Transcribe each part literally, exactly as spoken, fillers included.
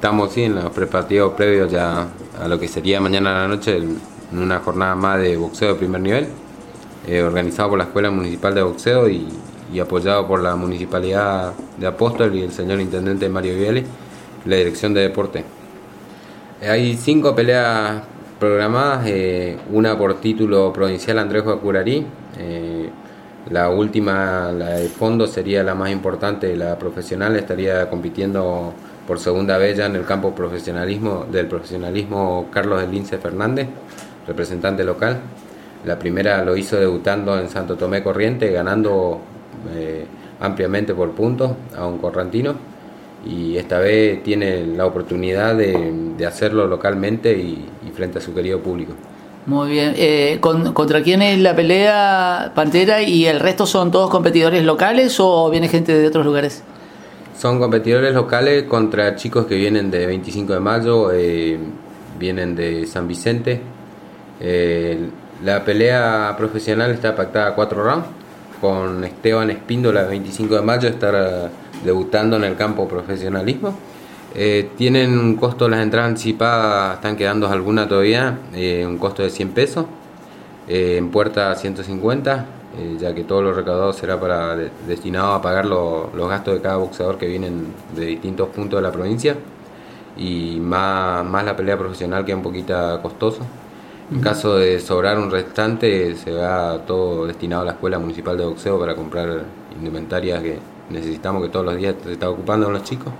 estamos sí, en los preparativos previos ya a lo que sería mañana a la noche en una jornada más de boxeo de primer nivel, eh, organizado por la Escuela Municipal de Boxeo y, y apoyado por la Municipalidad de Apóstol y el señor Intendente Mario Viale, la Dirección de Deporte. Hay cinco peleas programadas, eh, una por título provincial Andrés Guacurarí, eh, la última, la de fondo, sería la más importante, la profesional, estaría compitiendo por segunda vez ya en el campo profesionalismo del profesionalismo Carlos del Lince Fernández, representante local. La primera lo hizo debutando en Santo Tomé Corriente, ganando eh, ampliamente por puntos a un correntino, y esta vez tiene la oportunidad de, de hacerlo localmente y, y frente a su querido público. Muy bien. Eh, ¿con, ¿Contra quién es la pelea, Pantera? ¿Y el resto son todos competidores locales o viene gente de otros lugares? Son competidores locales contra chicos que vienen de veinticinco de mayo, eh, vienen de San Vicente. Eh, la pelea profesional está pactada a cuatro rounds, con Esteban Espíndola, veinticinco de mayo, estar debutando en el campo profesionalismo. Eh, tienen un costo, las entradas anticipadas están quedando algunas todavía, eh, un costo de cien pesos, eh, en puerta ciento cincuenta, eh, ya que todo lo recaudado será para de, destinado a pagar lo, los gastos de cada boxeador que vienen de distintos puntos de la provincia, y más, más la pelea profesional, que es un poquito costoso. En uh-huh. caso de sobrar un restante, se va todo destinado a la Escuela Municipal de Boxeo para comprar indumentaria que necesitamos, que todos los días se está ocupando con los chicos.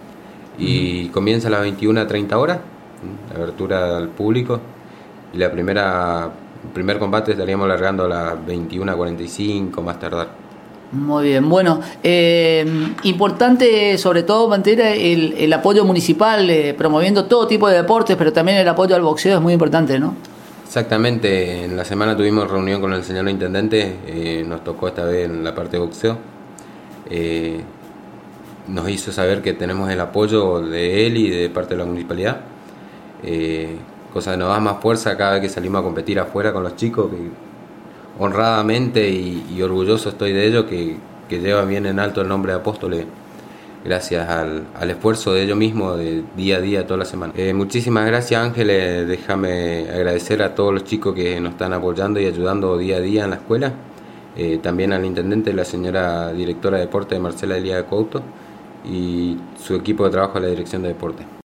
Y uh-huh. comienza a las veintiuna treinta horas, la abertura al público, y la primera el primer combate estaríamos largando a las veintiuna cuarenta y cinco más tardar. Muy bien, bueno, eh, importante sobre todo, Pantera, el, el apoyo municipal, eh, promoviendo todo tipo de deportes, pero también el apoyo al boxeo es muy importante, ¿no? Exactamente, en la semana tuvimos reunión con el señor Intendente, eh, nos tocó esta vez en la parte de boxeo, eh, nos hizo saber que tenemos el apoyo de él y de parte de la municipalidad, eh, cosa que nos da más fuerza cada vez que salimos a competir afuera con los chicos, que honradamente y, y orgulloso estoy de ellos, que, que llevan bien en alto el nombre de Apóstoles, gracias al, al esfuerzo de ellos mismos de día a día, toda la semana. Eh, muchísimas gracias, Ángeles, déjame agradecer a todos los chicos que nos están apoyando y ayudando día a día en la escuela, eh, también al intendente, la señora directora de deporte, Marcela Elía de Couto, y su equipo de trabajo de la Dirección de Deporte.